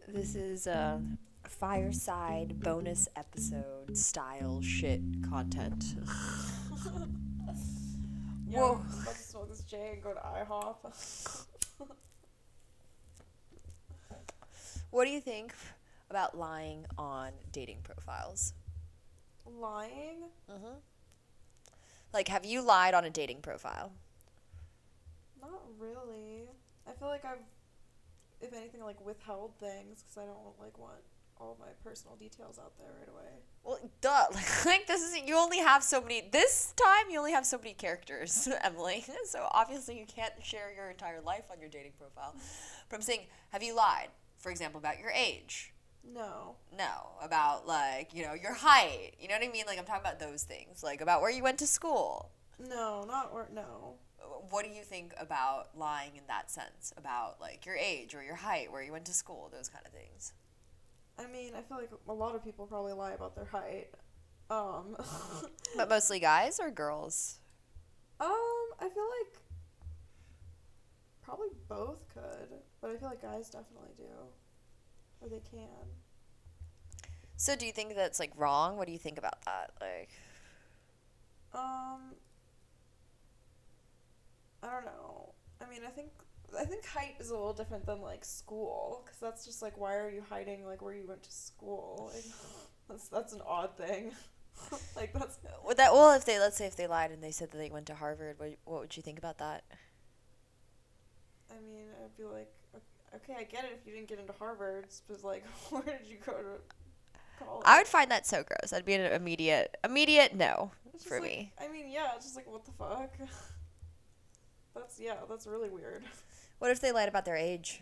This is a fireside bonus episode style shit content. Yeah, Whoa. I'm about to smoke this J and go to IHOP. What do you think about lying on dating profiles? Lying? Mm-hmm. Like, have you lied on a dating profile? Not really. I feel like I've, if anything, like withheld things because I don't want all of my personal details out there right away. Well, duh. Like, this is, you only have so many, this time you only have so many characters, Emily. So obviously you can't share your entire life on your dating profile. But I'm saying, have you lied, for example, about your age? No. No, about like, your height. You know what I mean? Like I'm talking about those things. Like about where you went to school. No, not or no. What do you think about lying in that sense? About like your age or your height, where you went to school, those kind of things. I mean, I feel like a lot of people probably lie about their height. Um, But mostly guys or girls? I feel like probably both could, but I feel like guys definitely do, or they can. So do you think that's like wrong? What do you think about that? Like Um, I don't know. I think height is a little different than like school, because that's just like, why are you hiding like where you went to school? Like, that's an odd thing. Like that's. would that well if they let's say if they lied and they said that they went to Harvard, what would you think about that? I mean, I'd be like, okay, I get it if you didn't get into Harvard, but like, where did you go to college? I would find that so gross. I'd be an immediate no It's just for like, me. I mean, yeah, it's just like, what the fuck? That's really weird. What if they lied about their age?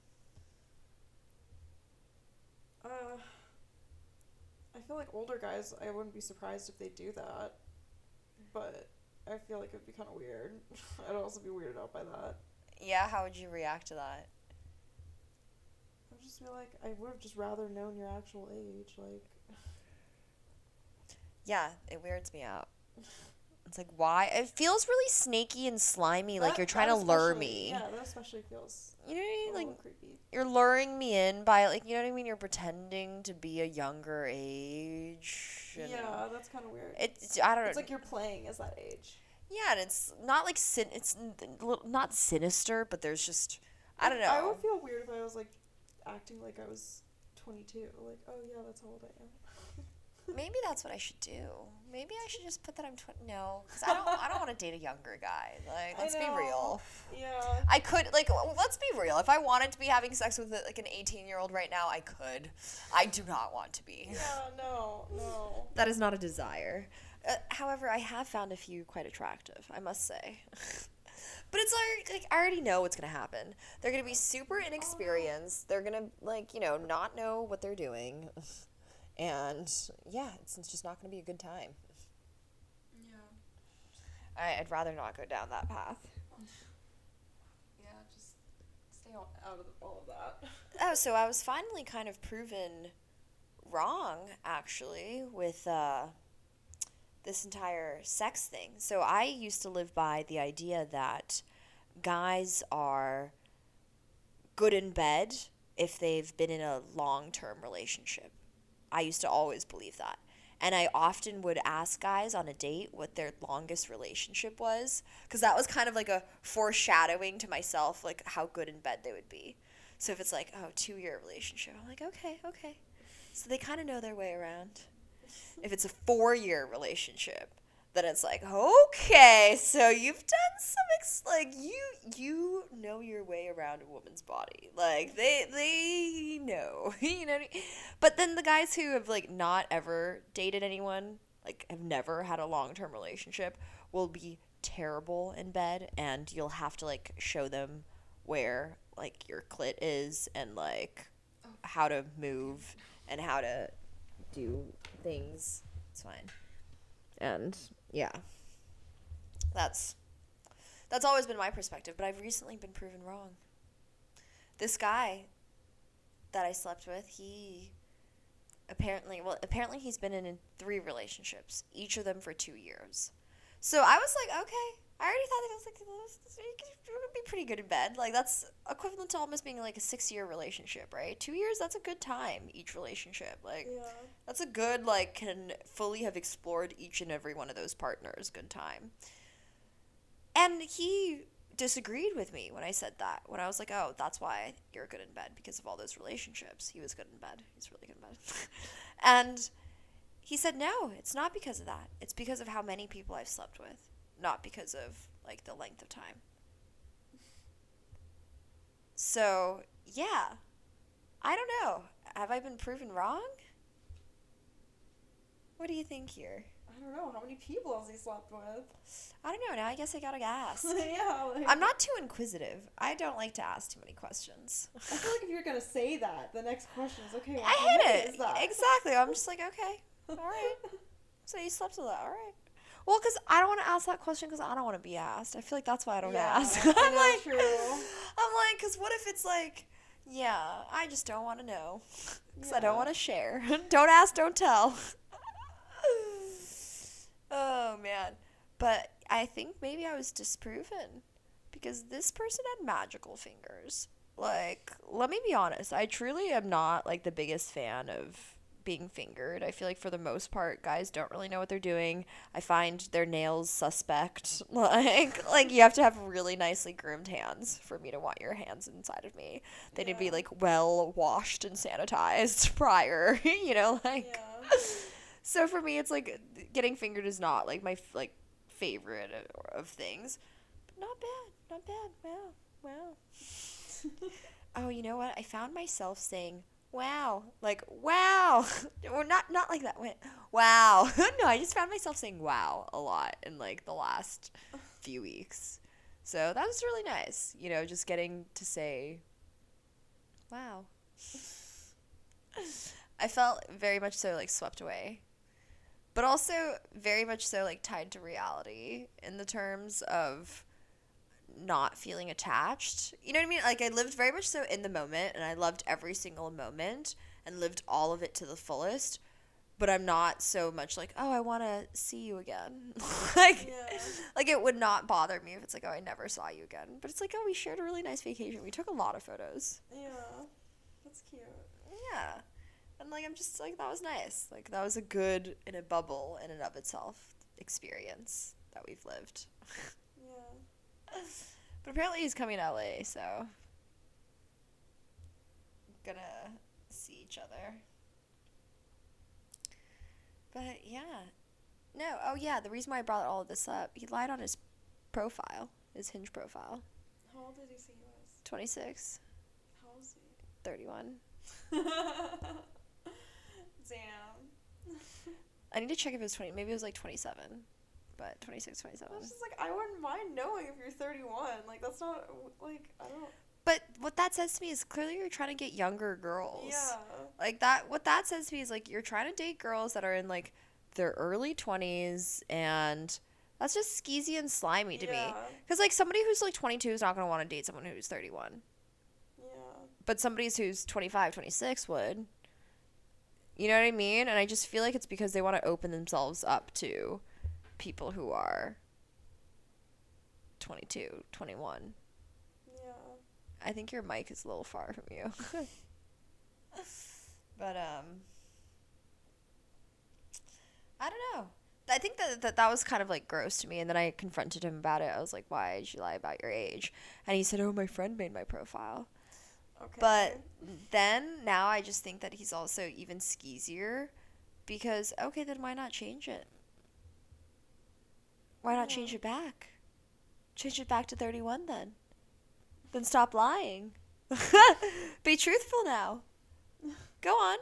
Uh, I feel like older guys, I wouldn't be surprised if they do that, but I feel like it'd be kind of weird. I'd also be weirded out by that. Yeah, how would you react to that? I'd just be like, I would have just rather known your actual age. Like, Yeah, it weirds me out. It's like why? It feels really snaky and slimy, like you're trying to lure me. Yeah, that especially feels You know what I a mean? little Like creepy. you're luring me in by like you know what I mean? You're pretending to be a younger age. And Yeah, that's kind of weird. it's I don't It's know. like you're playing as that age. Yeah, and it's not like not sinister, but there's just I don't Like, I know. would feel weird if I was like acting like I was 22. Like, oh yeah, that's how old I am. Maybe that's what I should do. Maybe I should just put that I'm 20. No, because I don't want to date a younger guy. Like, let's be real. Yeah. I could, like, let's be real. If I wanted to be having sex with, like, an 18-year-old right now, I could. I do not want to be. Yeah, no. That is not a desire. However, I have found a few quite attractive, I must say. But it's like I already know what's going to happen. They're going to be super inexperienced. They're going to, like, not know what they're doing. And, yeah, it's just not going to be a good time. Yeah. I'd rather not go down that path. Yeah, just stay out of all of that. Oh, so I was finally kind of proven wrong, actually, with this entire sex thing. So I used to live by the idea that guys are good in bed if they've been in a long-term relationship. I used to always believe that. And I often would ask guys on a date what their longest relationship was, because that was kind of like a foreshadowing to myself, like how good in bed they would be. So if it's like, oh, 2-year relationship, I'm like, okay. So they kind of know their way around. If it's a 4-year relationship, then it's like, okay, so you've done some like you know your way around a woman's body. Like they know, you know what I mean? But then the guys who have like not ever dated anyone, like have never had a long-term relationship, will be terrible in bed, and you'll have to like show them where like your clit is and like how to move and how to do things. It's fine. And yeah, that's always been my perspective, but I've recently been proven wrong. This guy that I slept with, he apparently he's been in 3 relationships, each of them for 2 years. So I was like, okay, I already thought that I was like, you're gonna be pretty good in bed. Like, that's equivalent to almost being like a 6-year relationship, right? 2 years, that's a good time, each relationship. Like, Yeah. that's a good, like, can fully have explored each and every one of those partners. Good time. And he disagreed with me when I said that. When I was like, oh, that's why you're good in bed, because of all those relationships. He was good in bed. He's really good in bed. And he said, no, it's not because of that. It's because of how many people I've slept with, not because of, like, the length of time. So, yeah. I don't know. Have I been proven wrong? What do you think here? I don't know. How many people has he slept with? I don't know. Now I guess I gotta ask. Yeah. Like, I'm not too inquisitive. I don't like to ask too many questions. I feel like if you're gonna say that, the next question is, okay, well, I how hate many it. is that? Exactly. I'm just like, okay, all right. So you slept with that, all right. Well, because I don't want to ask that question because I don't want to be asked. I feel like that's why I don't ask. I I'm know, like, true. I'm like, because what if it's like, yeah, I just don't want to know because I don't Yeah. want to share. Don't ask, don't tell. Oh man, but I think maybe I was disproven because this person had magical fingers. Like, let me be honest, I truly am not like the biggest fan of being fingered. I feel like for the most part, guys don't really know what they're doing. I find their nails suspect. Like you have to have really nicely groomed hands for me to want your hands inside of me. They need to be Yeah. like well washed and sanitized prior, like. Yeah. So for me, it's like getting fingered is not like my like favorite of things, but not bad, not bad. Wow, wow. Oh, you know what? I found myself saying "wow," like "wow," or not like that. Went "wow." No, I just found myself saying "wow" a lot in like the last few weeks. So that was really nice. Just getting to say "wow." I felt very much so like swept away, but also very much so like tied to reality in the terms of not feeling attached. You know what I mean? Like I lived very much so in the moment and I loved every single moment and lived all of it to the fullest, but I'm not so much like, "Oh, I want to see you again." like Yeah. like it would not bother me if it's like, "Oh, I never saw you again." But it's like, "Oh, we shared a really nice vacation. We took a lot of photos." Yeah. That's cute. Yeah. And like I'm just like that was nice. Like that was a good in a bubble in and of itself experience that we've lived. Yeah. But apparently he's coming to LA, so gonna see each other. But yeah. No, oh yeah, the reason why I brought all of this up, he lied on his profile, his Hinge profile. How old did he say he was? 26, How old is he? 31. Damn. I need to check if it was 20, maybe it was like 27. But 26, 27. That's just like, I wouldn't mind knowing if you're 31. Like, that's not, like, I don't. But what that says to me is clearly you're trying to get younger girls. Yeah. Like that what that says to me is like you're trying to date girls that are in like their early 20s and that's just skeezy and slimy to me. Yeah. Cuz like somebody who's like 22 is not going to want to date someone who's 31. Yeah. But somebody who's 25, 26 would. You know what I mean? And I just feel like it's because they want to open themselves up to people who are 22, 21. Yeah. I think your mic is a little far from you. But I don't know. I think that was kind of like gross to me, and then I confronted him about it. I was like, "Why did you lie about your age?" And he said, "Oh, my friend made my profile." Okay. But then now I just think that he's also even skeezier because okay, then why not change it? Why not change it back? Change it back to 31 then. Then stop lying. Be truthful now. Go on.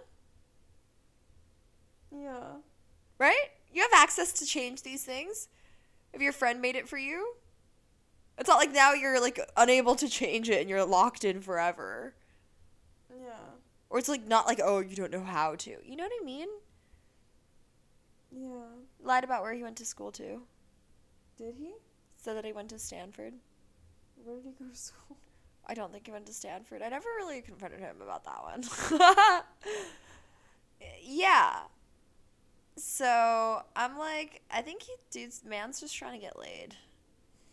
Yeah. Right? You have access to change these things. If your friend made it for you, it's not like now you're like unable to change it and you're locked in forever. Yeah. Or it's like not like, oh, you don't know how to. You know what I mean? Yeah. Lied about where he went to school too. Did he? Said that he went to Stanford. Where did he go to school? I don't think he went to Stanford. I never really confronted him about that one. Yeah. So I'm like, I think man's just trying to get laid.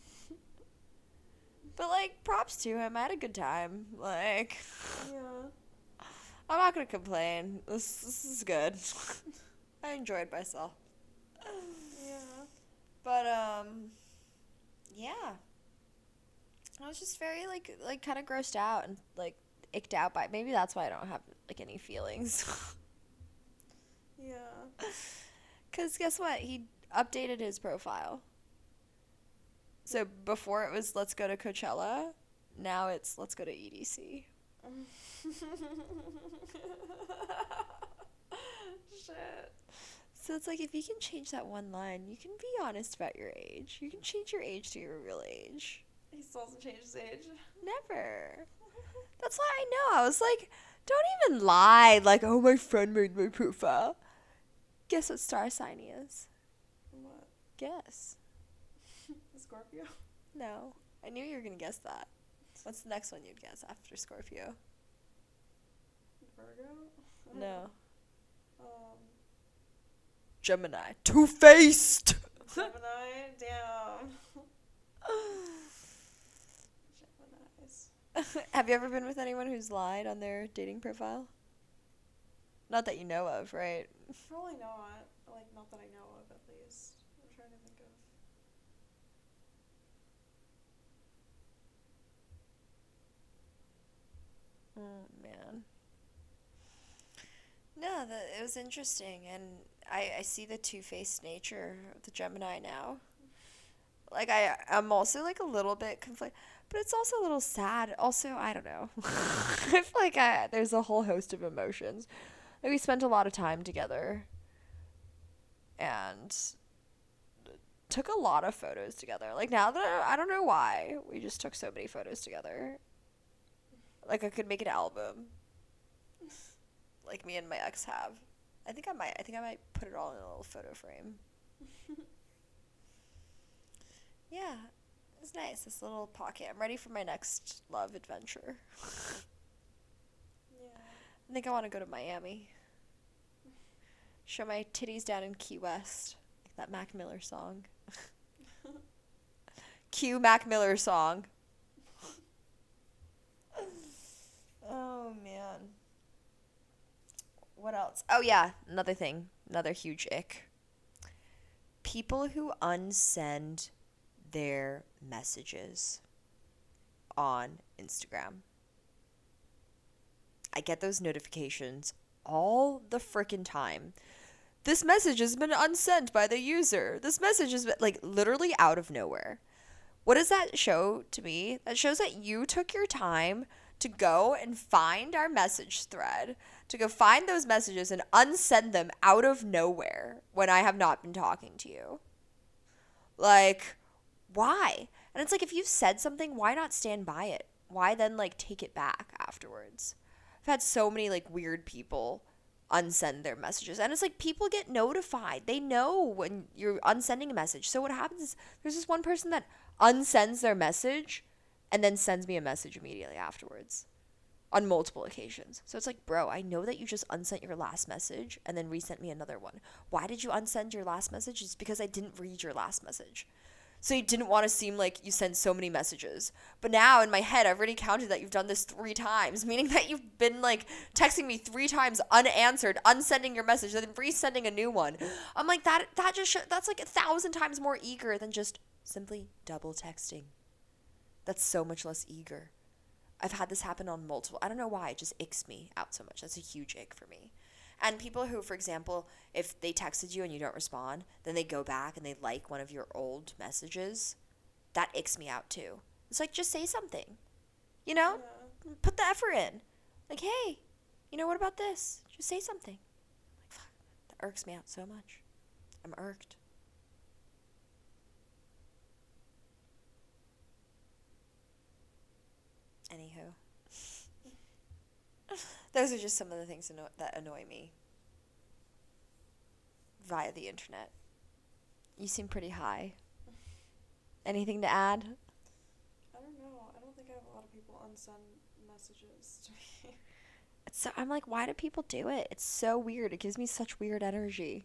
But, like, props to him. I had a good time. Like, Yeah. I'm not gonna complain. This is good. I enjoyed myself. Yeah. But, yeah. I was just very, like kind of grossed out and, like, icked out by it. Maybe that's why I don't have, like, any feelings. Yeah. Because guess what? He updated his profile. So before it was let's go to Coachella, now it's let's go to EDC. Shit. So it's like if you can change that one line, you can be honest about your age. You can change your age to your real age. He still hasn't changed his age. Never. That's why I know. I was like, don't even lie. Like, oh, my friend made my profile. Guess what star sign he is? What? Guess. Scorpio? No. I knew you were going to guess that. What's the next one you'd guess after Scorpio? Virgo? No. Um, Gemini. Two-faced! Gemini? Damn. Geminis. Have you ever been with anyone who's lied on their dating profile? Not that you know of, right? Probably not. Like, not that I know of, at least. I'm trying to think of. Oh, man. No, it was interesting, and I see the two-faced nature of the Gemini now. Like, I'm also, like, a little bit conflicted, but it's also a little sad. Also, I don't know. I feel like there's a whole host of emotions. Like, we spent a lot of time together, and took a lot of photos together. Like, now that I don't know why, we just took so many photos together. Like, I could make an album. Like me and my ex have. I think I might put it all in a little photo frame. Yeah. It's nice, this little pocket. I'm ready for my next love adventure. Yeah. I think I want to go to Miami. Show my titties down in Key West. Like that Mac Miller song. Cue Mac Miller song. Oh, man. What else? Oh, yeah. Another thing. Another huge ick. People who unsend their messages on Instagram. I get those notifications all the frickin' time. This message has been unsent by the user. This message has been, like, literally out of nowhere. What does that show to me? That shows that you took your time to go and find our message thread, to go find those messages and unsend them out of nowhere when I have not been talking to you. Like, why? And it's like, if you've said something, why not stand by it? Why then, like, take it back afterwards? I've had so many, like, weird people unsend their messages. And it's like, people get notified. They know when you're unsending a message. So what happens is there's this one person that unsends their message and then sends me a message immediately afterwards on multiple occasions. So it's like, bro, I know that you just unsent your last message and then resent me another one. Why did you unsend your last message? It's because I didn't read your last message. So you didn't want to seem like you sent so many messages. But now in my head, I've already counted that you've done this 3 times, meaning that you've been, like, texting me 3 times unanswered, unsending your message, and then resending a new one. I'm like, that just that's like 1,000 times more eager than just simply double texting. That's so much less eager. I've had this happen on multiple. I don't know why. It just icks me out so much. That's a huge ick for me. And people who, for example, if they texted you and you don't respond, then they go back and they like one of your old messages, that icks me out too. It's like, just say something. You know? Yeah. Put the effort in. Like, hey, you know, what about this? Just say something. Like, fuck, that irks me out so much. I'm irked. Anywho. Those are just some of the things that annoy me via the internet. You seem pretty high. Anything to add? I don't know. I don't think I have a lot of people unsend messages to me. I'm like, why do people do it? It's so weird. It gives me such weird energy.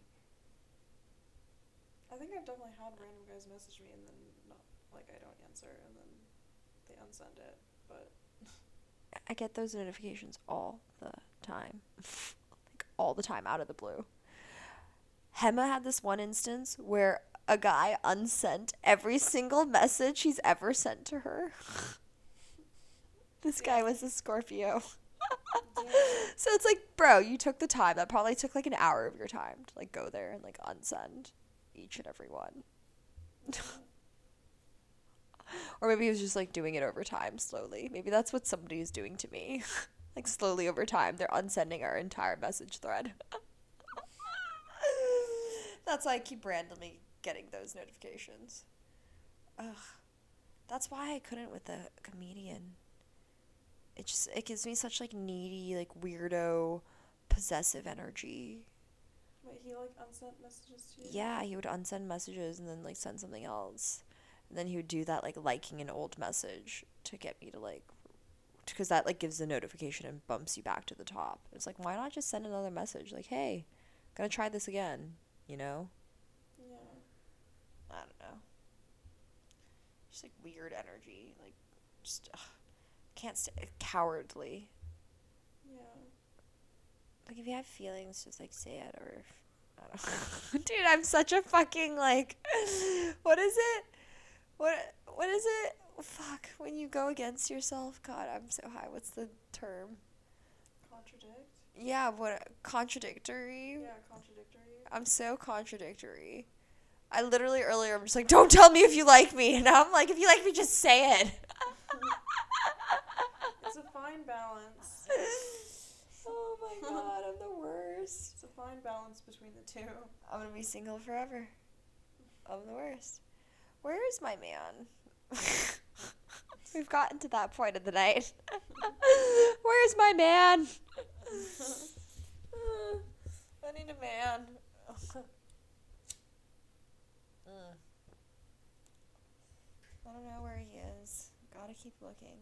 I think I've definitely had random guys message me and then not, like, I don't answer and then they unsend it, but I get those notifications all the time. Like, all the time, out of the blue. Hema had this one instance where a guy unsent every single message he's ever sent to her. This guy was a Scorpio. So it's like, bro, you took the time. That probably took like an hour of your time to like go there and like unsend each and every one. Or maybe he was just like doing it over time slowly. Maybe that's what somebody is doing to me. Like slowly over time, they're unsending our entire message thread. That's why I keep randomly getting those notifications. Ugh. That's why I couldn't with the comedian. It gives me such like needy, like weirdo, possessive energy. Wait, he like unsent messages to you? Yeah, he would unsend messages and then like send something else. And then he would do that like liking an old message to get me to like, because that like gives the notification and bumps you back to the top. It's like, why not just send another message like, hey, gonna try this again, you know? Yeah. I don't know. Just like weird energy, like just can't cowardly. Yeah. Like if you have feelings, just like say it, or if, I don't know. Dude, I'm such a fucking like, what is it? What is it? Fuck, when you go against yourself. God, I'm so high. What's the term? Contradict? Yeah, what contradictory? Yeah, contradictory. I'm so contradictory. I literally earlier I'm just like, don't tell me if you like me. And now I'm like, if you like me, just say it. It's a fine balance. Oh my god, I'm the worst. It's a fine balance between the two. I'm gonna be single forever. I'm the worst. Where is my man? We've gotten to that point of the night. Where's my man? I need a man. I don't know where he is. Gotta keep looking.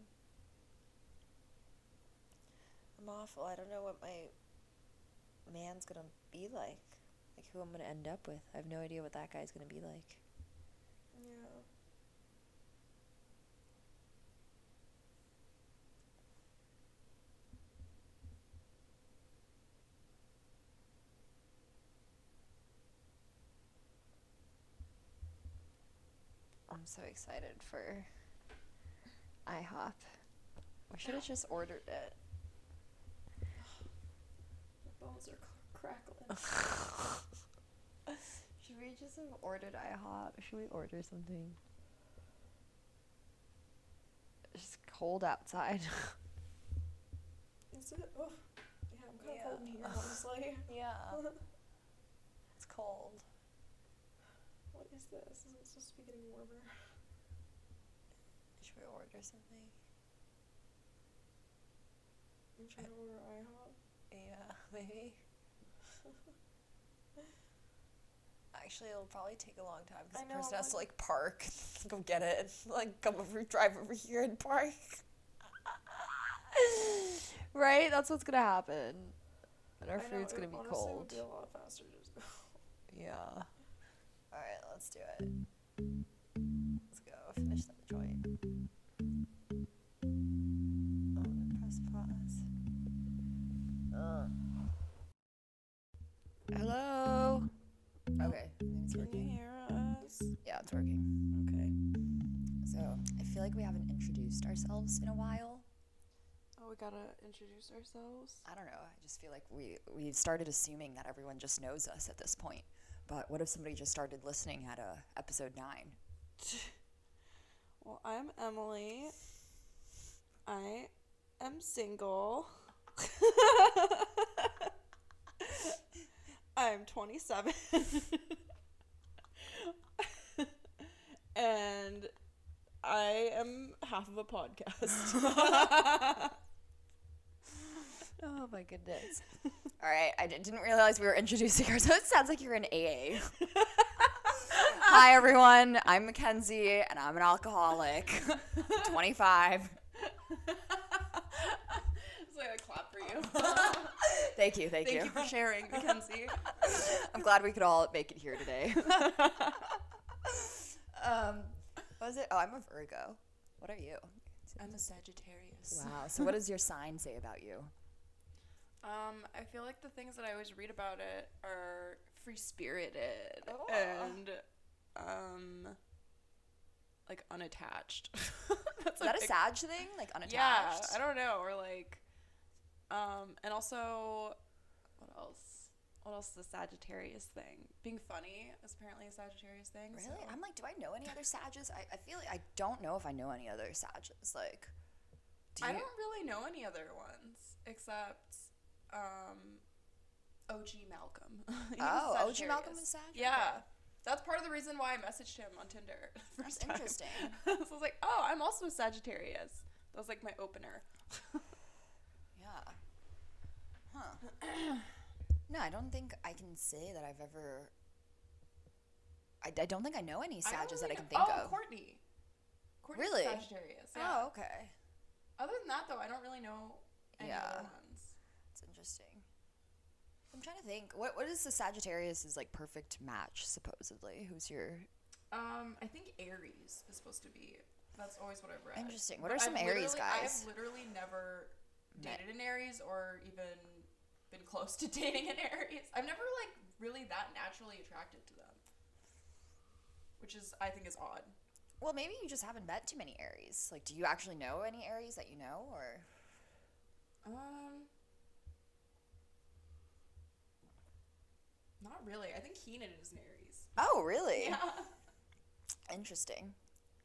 I'm awful. I don't know what my man's gonna be like. Like who I'm gonna end up with. I have no idea what that guy's gonna be like. Yeah. I'm so excited for IHOP. We should have just ordered it. My bones are crackling. Should we just have ordered IHOP? Should we order something? It's just cold outside. Is it? Oh, yeah, I'm kind of cold in here, honestly. Yeah. It's cold. What is this? Is it supposed to be getting warmer? Should we order something? I'm trying to order IHOP. Yeah, maybe. Actually, it'll probably take a long time because the person has to like park, go get it, and like drive over here and park. Right? That's what's gonna happen. And our food's gonna be cold. It would be a lot faster to just go. Yeah. Alright, let's do it. Let's go. Finish that joint. Oh, and press pause. Hello? Okay. It's Can working. you hear us? Yeah, it's working. Okay. So, I feel like we haven't introduced ourselves in a while. Oh, we gotta introduce ourselves? I don't know. I just feel like we've started assuming that everyone just knows us at this point. But what if somebody just started listening at episode 9? Well, I'm Emily. I am single. I'm 27. And I am half of a podcast. Oh my goodness. All right. I didn't realize we were introducing ourselves. It sounds like you're in AA. Hi, everyone. I'm Mackenzie, and I'm an alcoholic. 25. It's like a clap for you. Thank you. Thank Thank you for sharing, Mackenzie. I'm glad we could all make it here today. What was it? Oh, I'm a Virgo. What are you? I'm a Sagittarius. Wow. So what does your sign say about you? I feel like the things that I always read about it are free spirited Oh. and like unattached. That's Is that a big- Sag thing? Like unattached? Yeah, I don't know, or like and also what else? What else is a Sagittarius thing? Being funny is apparently a Sagittarius thing. Really? So. I'm like, do I know any other Sages? I feel like I don't know if I know any other Sages. Like, do you? I don't really know any other ones except OG Malcolm. He was Oh, OG Malcolm Sagittarius. is Sag? Yeah. Okay. That's part of the reason why I messaged him on Tinder. That's first time. interesting. So I was like, oh, I'm also a Sagittarius. That was like my opener. Yeah. Huh. No, I don't think I can say that I've ever. I don't think I know any Sages that I can think of. Courtney. Courtney's Really? Sagittarius. Yeah. Oh, okay. Other than that, though, I don't really know any Yeah. other ones. It's interesting. I'm trying to think. What is the Sagittarius' like perfect match? Supposedly, who's your I think Aries is supposed to be. That's always what I've read. interesting? What But are some I've Aries literally- I have guys? literally never Met- dated an Aries or even been close to dating an Aries. I'm never like really that naturally attracted to them, which is I think is odd. Well, maybe you just haven't met too many Aries. Like, do you actually know any Aries that you know, or? Not really. I think Keenan is an Aries. Oh, really? Yeah. Interesting.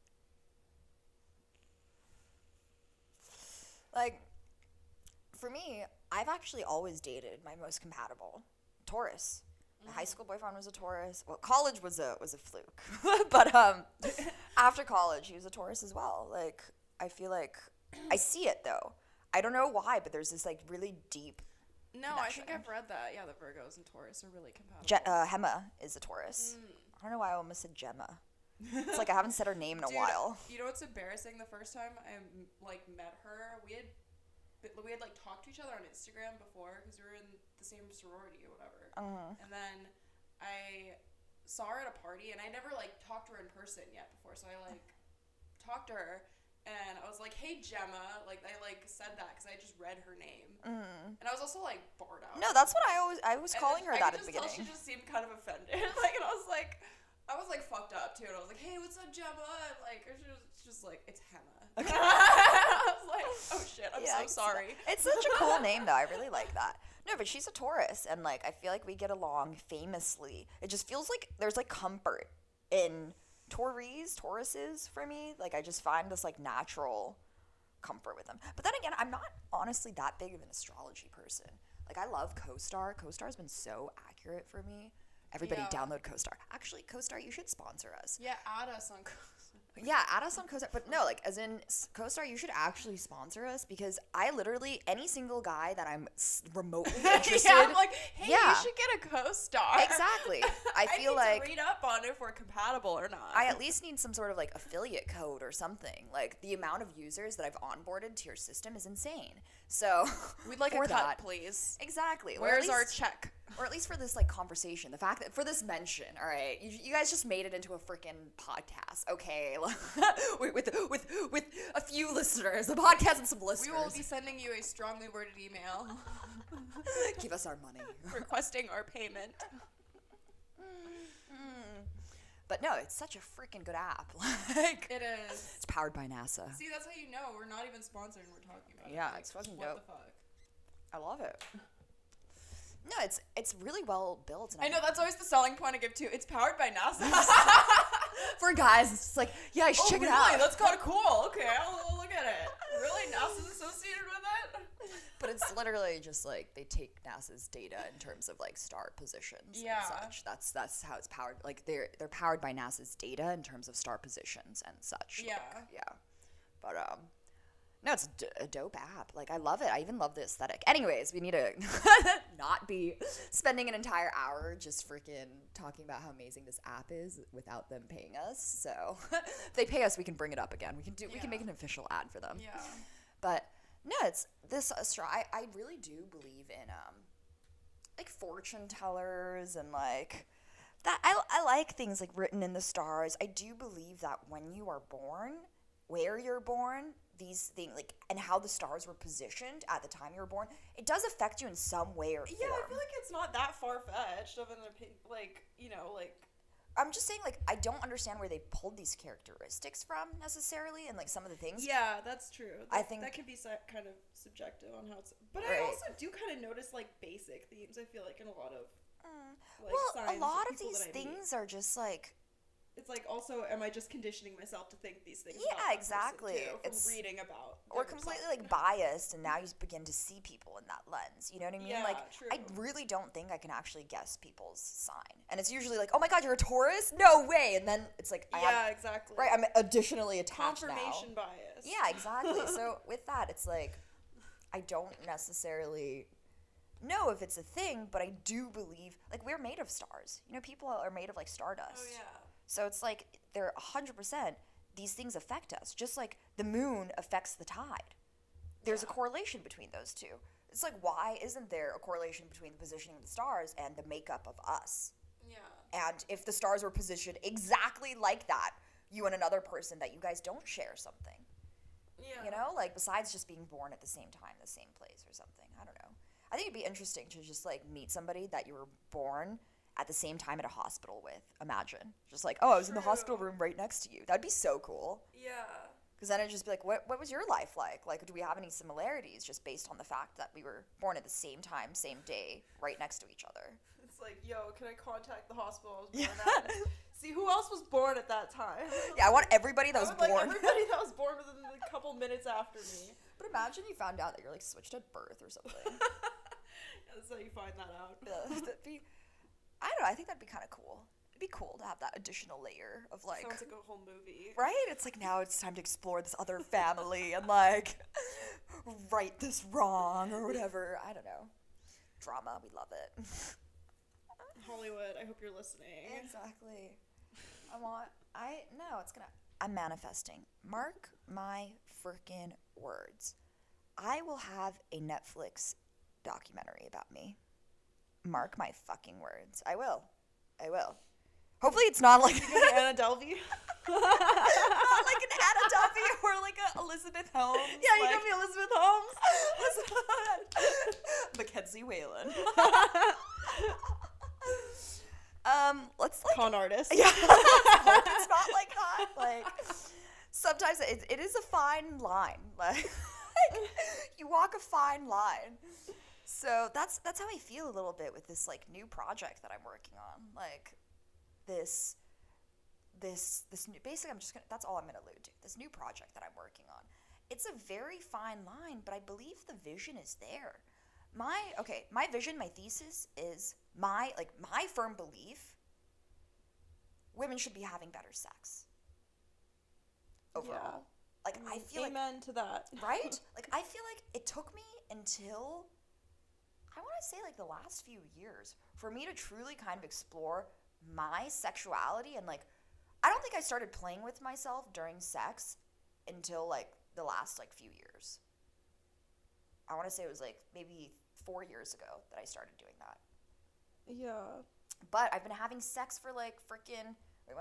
Like, for me, I've actually always dated my most compatible Taurus. My high school boyfriend was a Taurus. Well, college was a fluke, but after college, he was a Taurus as well. Like, I feel like I see it though. I don't know why, but there's this like really deep. No, I think Connection. I've read that. Yeah, the Virgos and Taurus are really compatible. Hema is a Taurus. I don't know why I almost said Gemma. It's like I haven't said her name in a Dude, while. You know what's embarrassing? The first time I like met her, we had like talked to each other on Instagram before because we were in the same sorority or whatever. And then I saw her at a party, and I never like talked to her in person yet before. So I like talked to her, and I was like, "Hey, Gemma," like I like said that because I just read her name, and I was also like bored out. No, that's what I was And calling then her I that at could the just tell beginning. She just seemed kind of offended. Like, and I was like fucked up too, and I was like, "Hey, what's up, Gemma?" And, like, she was just like, "It's Hema." I was like, "Oh shit, I'm Yeah, so sorry." It's such a cool name, though. I really like that. No, but she's a Taurus, and like I feel like we get along famously. It just feels like there's like comfort in Tauruses for me. Like I just find this like natural comfort with them. But then again, I'm not honestly that big of an astrology person. Like I love CoStar. CoStar's been so accurate for me. Everybody Yeah. download CoStar. Actually, CoStar, you should sponsor us. Yeah, add us on. Yeah, add us on CoStar. But no, like, as in CoStar, you should actually sponsor us because I literally, any single guy that I'm remotely interested Yeah, I'm like, hey, Yeah. you should get a co-star. Exactly. I feel need like to read up on if we're compatible or not. I at least need some sort of like affiliate code or something. Like the amount of users that I've onboarded to your system is insane. So We'd like for a cut, that, please. exactly. Or at Where's our least- check? Or at least for this like conversation, the fact that for this mention, all right, you guys just made it into a freaking podcast, okay? with a few listeners, a podcast and some listeners. We will be sending you a strongly worded email Give us our money. requesting our payment. But no, it's such a freaking good app. Like It is. it's powered by NASA. See, that's how you know we're not even sponsored and we're talking about it. Yeah, Like, it's fucking what dope. the fuck? I love it. No, it's really well built. And I know that's always the selling point I give too. It's powered by NASA. for guys, it's just like, yeah, you should check it out. That's kind of cool. Okay, I'll look at it. Really, NASA's associated with it? But it's literally just like they take NASA's data in terms of like star positions Yeah. and such. That's how it's powered. Like they're powered by NASA's data in terms of star positions and such. Yeah. Like, yeah. But no, it's a dope app. Like I love it. I even love the aesthetic. Anyways, we need to not be spending an entire hour just freaking talking about how amazing this app is without them paying us. So if they pay us, we can bring it up again. We can Yeah. make an official ad for them. Yeah. But no, it's this I really do believe in like fortune tellers and like that. I like things like written in the stars. I do believe that when you are born, where you're born these things, like, and how the stars were positioned at the time you were born, it does affect you in some way or form. Yeah, I feel like it's not that far-fetched of an like, like... I'm just saying, like, I don't understand where they pulled these characteristics from, necessarily, and, like, some of the things. Yeah, that's true. I think... That can be kind of subjective on how it's... But right. I also do kind of notice, like, basic themes, I feel like, in a lot of, like, well, signs a lot of people these that I meet. things are just, like... It's like, also, am I just conditioning myself to think these things Yeah, about that exactly. person, too, from It's reading about or different completely stuff. like biased, and now you begin to see people in that lens. You know what I mean? Yeah, like, true. I really don't think I can actually guess people's sign, and it's usually like, oh my god, you're a Taurus? No way! And then it's like, Exactly. right, I'm additionally attached Confirmation now. bias. Yeah, exactly. So with that, it's like, I don't necessarily know if it's a thing, but I do believe, like, we're made of stars. You know, people are made of like stardust. Oh, yeah. So it's like, they're 100%, these things affect us, just like the moon affects the tide. There's a correlation between those two. It's like, why isn't there a correlation between the positioning of the stars and the makeup of us? Yeah. And if the stars were positioned exactly like that, you and another person that you guys don't share something. Yeah. You know, like, besides just being born at the same time, the same place or something. I don't know. I think it'd be interesting to just, like, meet somebody that you were born at the same time at a hospital with. Imagine. Just like, oh, I was in the hospital room right next to you. That'd be so cool. Yeah. Because then it'd just be like, what was your life like? Like, do we have any similarities just based on the fact that we were born at the same time, same day, right next to each other? It's like, yo, can I contact the hospital I was born at? See who else was born at that time. Yeah, I want everybody that was born. Like everybody that was born within a couple minutes after me. But imagine you found out that you're, like, switched at birth or something. Yeah, that's how you find that out. That'd be, I don't know, I think that'd be kind of cool. It'd be cool to have that additional layer of, like... Sounds like a whole movie. Right? It's like, now it's time to explore this other family and, like, right this wrong or whatever. I don't know. Drama, we love it. Hollywood, I hope you're listening. Exactly. I'm manifesting. Mark my frickin' words. I will have a Netflix documentary about me. Mark my fucking words. I will. Hopefully it's not like Anna Delvey. not like an Anna Delvey or like a Elizabeth Holmes. Yeah, you like, can be Elizabeth Holmes. Mackenzie Whalen. Let's like Con artist. yeah. Hope it's not like that. Like sometimes it is a fine line. Like you walk a fine line. So that's how I feel a little bit with this like new project that I'm working on. Like this new, basically that's all I'm gonna allude to. This new project that I'm working on. It's a very fine line, but I believe the vision is there. My vision, my thesis is my firm belief women should be having better sex. Overall. Yeah. Like I feel Amen to that. right? Like I feel like it took me until I want to say like the last few years for me to truly kind of explore my sexuality and like I don't think I started playing with myself during sex until like the last like few years. I want to say it was like maybe 4 years ago that I started doing that. Yeah. But I've been having sex for like freaking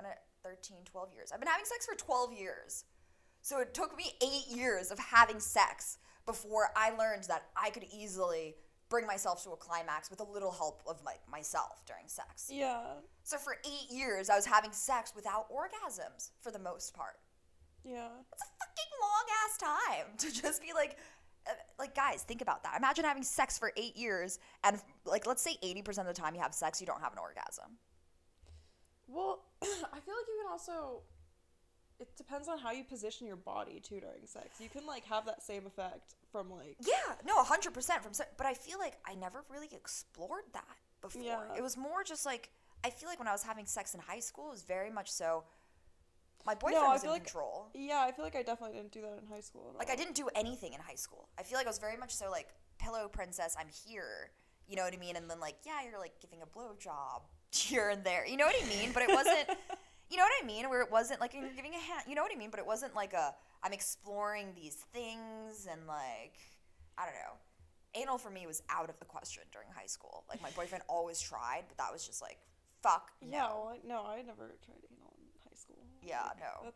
12 years. I've been having sex for 12 years. So it took me 8 years of having sex before I learned that I could easily bring myself to a climax with a little help of myself during sex. Yeah. So for 8 years, I was having sex without orgasms for the most part. Yeah. That's a fucking long-ass time to just be like, guys, think about that. Imagine having sex for 8 years, and, like, let's say 80% of the time you have sex, you don't have an orgasm. Well, I feel like you can also... It depends on how you position your body, too, during sex. You can, like, have that same effect from, like... Yeah, no, 100% from sex. But I feel like I never really explored that before. Yeah. It was more just, like, I feel like when I was having sex in high school, it was very much so... My boyfriend was in control. Yeah, I feel like I definitely didn't do that in high school at all. Like, I didn't do anything in high school. I feel like I was very much so, like, pillow princess, I'm here. You know what I mean? And then, like, yeah, you're, like, giving a blowjob here and there. You know what I mean? But it wasn't, you know what I mean? Where it wasn't, like, you're giving a hand. You know what I mean? But it wasn't, like, I'm exploring these things and, like, I don't know. Anal for me was out of the question during high school. Like, my boyfriend always tried, but that was just, like, fuck no. Yeah, well, no, I never tried anal in high school. Yeah, like, no. That's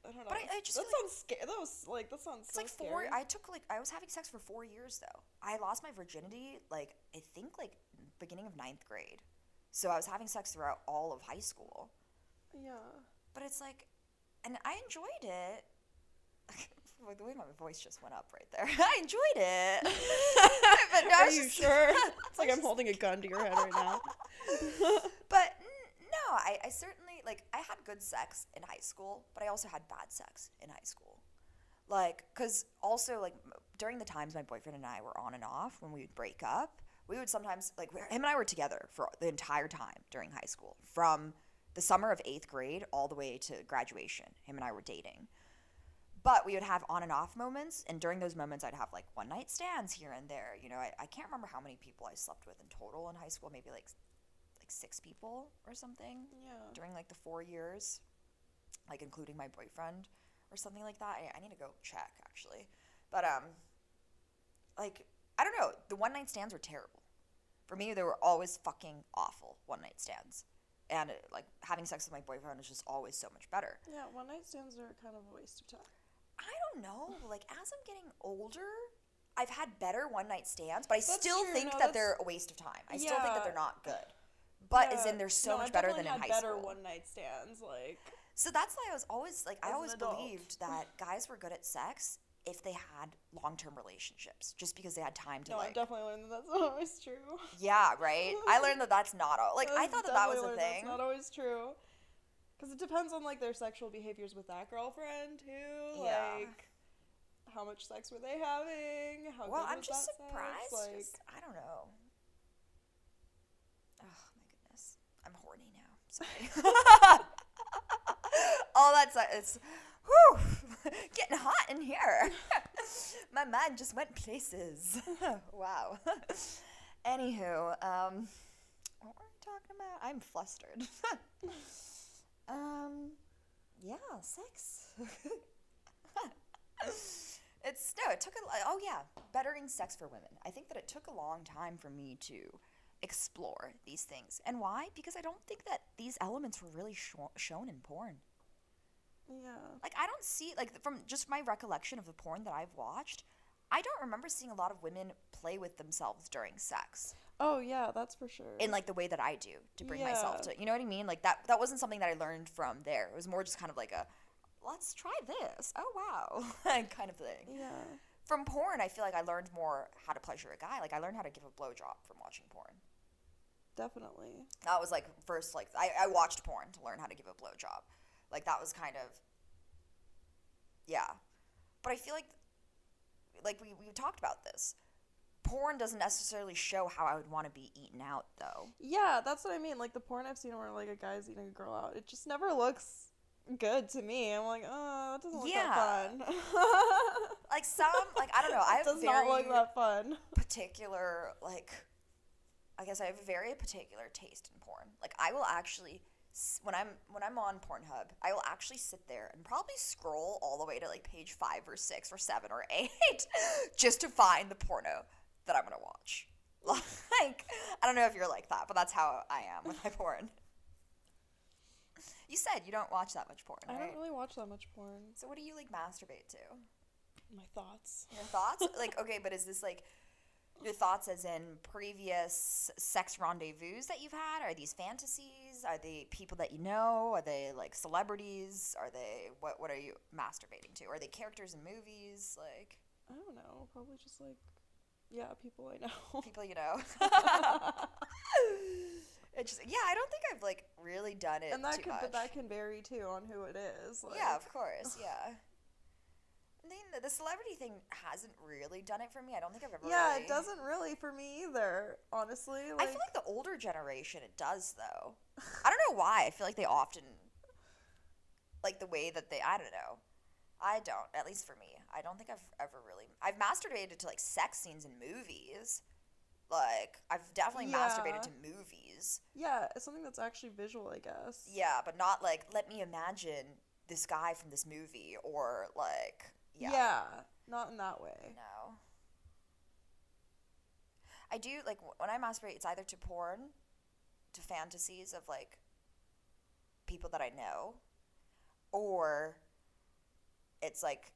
I don't know. But I just that feel sounds scary. That sounds it's so like scary. I was having sex for 4 years though. I lost my virginity like I think like beginning of ninth grade. So I was having sex throughout all of high school. Yeah. But it's like, and I enjoyed it. The way my voice just went up right there. I enjoyed it. But no, Are you sure? It's like I'm holding a gun to your head right now. But no, I certainly, like, I had good sex in high school, but I also had bad sex in high school. Like, because also, like, during the times my boyfriend and I were on and off, when we would break up, we would sometimes, like, him and I were together for the entire time during high school. From the summer of 8th grade all the way to graduation, him and I were dating. But we would have on and off moments, and during those moments, I'd have, like, one-night stands here and there. You know, I can't remember how many people I slept with in total in high school, maybe, like 6 people or something. Yeah. During, like, the 4 years, like, including my boyfriend or something like that. I need to go check, actually. But, like, I don't know. The one-night stands were terrible. For me, they were always fucking awful one-night stands. And, like, having sex with my boyfriend is just always so much better. Yeah, one night stands are kind of a waste of time. I don't know. Like, as I'm getting older, I've had better one-night stands, but I That's still true. think No, that that's- they're a waste of time. I still think that Yeah. they're not good. But Yeah. as in, they're so No, much I've better than definitely in high had better school. one night stands. Like, So that's why I was always, like, I As an always adult. believed that guys were good at sex if they had long-term relationships, just because they had time to, no, like... I've definitely learned that that's not always true. Yeah, right? I learned that that's not all... Like, I I've thought that was definitely a learned thing. That's not always true. Because it depends on, like, their sexual behaviors with that girlfriend, too. Yeah. Like, how much sex were they having? How Well, good I'm was just that surprised. sex? Like, Just, I don't know. Oh, my goodness. I'm horny now. Sorry. All that's... It's... Whew! Getting hot in here. My mind just went places. Wow. Anywho, what were we talking about? I'm flustered. Yeah, sex. It took oh yeah, bettering sex for women. I think that it took a long time for me to explore these things. And why? Because I don't think that these elements were really shown in porn. yeah. Like, I don't see, like, from just my recollection of the porn that I've watched, I don't remember seeing a lot of women play with themselves during sex Oh, yeah, that's for sure. in, like, the way that I do to bring myself Yeah. to, you know what I mean? Like, that wasn't something that I learned from there. It was more just kind of like a, let's try this. Oh, wow. kind of thing. Yeah. From porn, I feel like I learned more how to pleasure a guy. Like, I learned how to give a blowjob from watching porn. Definitely. That was, like, first, like, I watched porn to learn how to give a blowjob. Like, that was kind of, yeah. But I feel like we talked about this. Porn doesn't necessarily show how I would want to be eaten out, though. Yeah, that's what I mean. Like, the porn I've seen where, like, a guy's eating a girl out, it just never looks good to me. I'm like, oh, that doesn't look that fun. Like, like, I don't know. I It have does very not look that fun. particular, like, I guess I have a very particular taste in porn. Like, I will actually... When I'm on Pornhub, I will actually sit there and probably scroll all the way to, like, page 5 or 6 or 7 or 8 just to find the porno that I'm gonna watch. Like, I don't know if you're like that, but that's how I am with my porn. You said you don't watch that much porn, I right? don't really watch that much porn. So what do you, like, masturbate to? My thoughts. Your thoughts? Like, okay, but is this, like, your thoughts as in previous sex rendezvous that you've had? Are these fantasies? Are they people that you know? Are they, like, celebrities? Are they, what are you masturbating to? Are they characters in movies? Like, I don't know. Probably just, like, yeah, people I know. people you know? It's just, yeah, I don't think I've, like, really done it And that too could, much. but that can vary too on who it is. Like, Yeah, of course, yeah. I mean, the celebrity thing hasn't really done it for me. I don't think I've ever yeah, really... it doesn't really for me either. Honestly, I feel like the older generation, it does, though. I don't know why. I feel like they often, like, the way that they, I don't know. I don't, at least for me. I don't think I've ever really, I've masturbated to, like, sex scenes in movies. Like, I've definitely Yeah. masturbated to movies. yeah, it's something that's actually visual, I guess. Yeah, but not, like, let me imagine this guy from this movie, or, like, Yeah, not in that way. No. I do, like, when I masturbate, it's either to porn, to fantasies of, like, people that I know, or it's like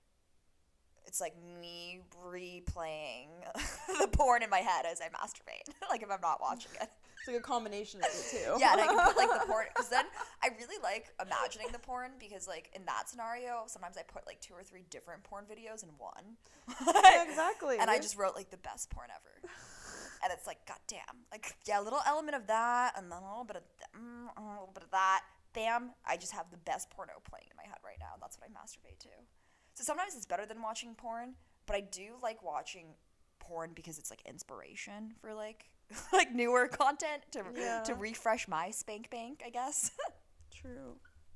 me replaying the porn in my head as I masturbate. Like if I'm not watching it. It's like a combination of the two. Yeah, and I can put like the porn, because then I really like imagining the porn, because like in that scenario, sometimes I put like 2 or 3 different porn videos in one. Yeah, exactly. And I just wrote like the best porn ever. And it's like, goddamn, like yeah, a little element of that, and then a little bit of a little bit of that. Bam! I just have the best porno playing in my head right now. That's what I masturbate to. So sometimes it's better than watching porn, but I do like watching porn because it's like inspiration for like like newer content to refresh my spank bank, I guess. True.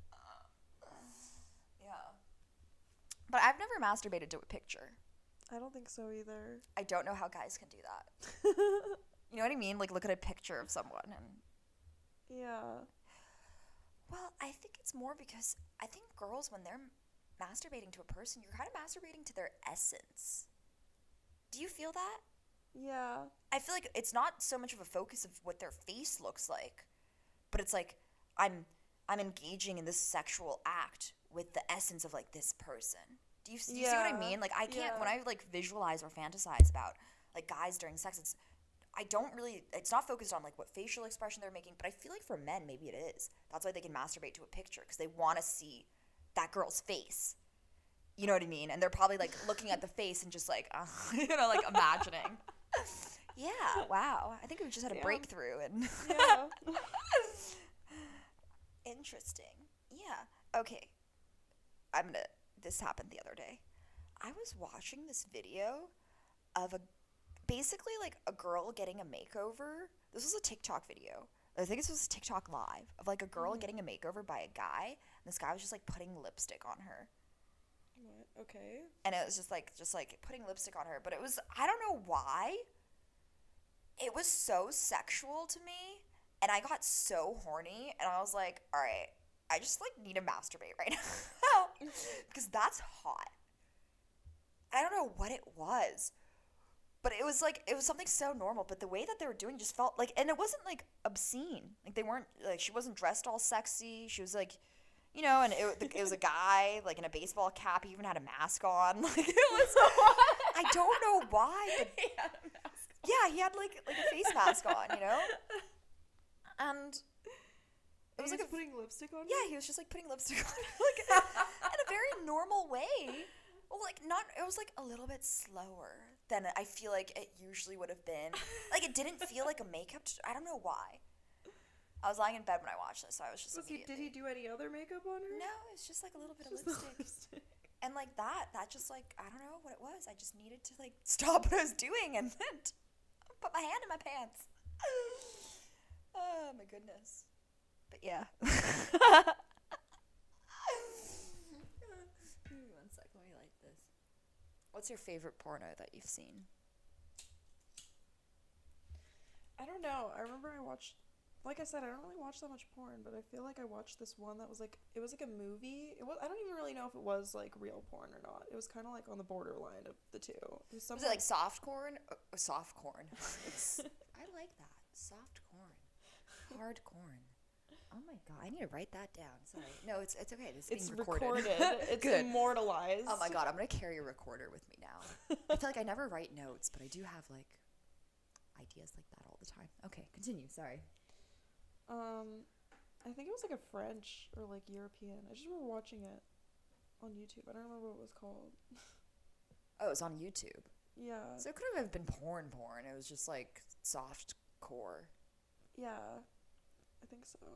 Yeah. But I've never masturbated to a picture. I don't think so either. I don't know how guys can do that. You know what I mean? Like look at a picture of someone and Yeah. well, I think it's more because I think girls, when they're masturbating to a person, you're kind of masturbating to their essence. Do you feel that? Yeah. I feel like it's not so much of a focus of what their face looks like, but it's like I'm engaging in this sexual act with the essence of like this person. Do you see what I mean? Like I can't, when I like visualize or fantasize about like guys during sex, it's not focused on like what facial expression they're making, but I feel like for men maybe it is. That's why they can masturbate to a picture, because they want to see that girl's face. You know what I mean? And they're probably like looking at the face and just like, like imagining. Yeah, wow. I think we just had a breakthrough. And Yeah. Interesting. Yeah. Okay. This happened the other day. I was watching this video of basically like a girl getting a makeover. This was a TikTok video. I think this was TikTok live of like a girl getting a makeover by a guy. And this guy was just like putting lipstick on her. What? Okay. And it was just like putting lipstick on her. But it was, I don't know why, it was so sexual to me. And I got so horny. And I was like, all right, I just like need to masturbate right now. Because that's hot. I don't know what it was. But it was something so normal. But the way that they were doing just felt like, and it wasn't like obscene. Like they weren't, like she wasn't dressed all sexy. She was like, you know, and it was a guy like in a baseball cap. He even had a mask on. Like it was, I don't know why, but yeah, he had like a face mask on, you know. And it was like putting lipstick on. Yeah, he was just like putting lipstick on, like in a very normal way. Well, like it was like a little bit slower than I feel like it usually would have been. Like it didn't feel like a makeup. I don't know why. I was lying in bed when I watched this, so I was just Did he do any other makeup on her? No, it's just like a little bit Just of the lipstick. And like that just like, I don't know what it was. I just needed to like stop what I was doing and then put my hand in my pants. Oh my goodness. But yeah. One sec, let me light this. What's your favorite porno that you've seen? I don't know. I remember I watched, like I said, I don't really watch that much porn, but I feel like I watched this one that was like, it was like a movie. I don't even really know if it was like real porn or not. It was kind of like on the borderline of the two. Was it like soft corn? Soft corn. I like that. Soft corn. Hard corn. Oh my god, I need to write that down. Sorry. No, it's okay. This is being recorded. It's Good. immortalized. Oh my god, I'm gonna carry a recorder with me now. I feel like I never write notes, but I do have like ideas like that all the time. Okay, continue. Sorry. I think it was like a French or like European. I just remember watching it on YouTube. I don't remember what it was called. Oh, it was on YouTube. Yeah. So it could have been porn. It was just like soft core. Yeah, I think so.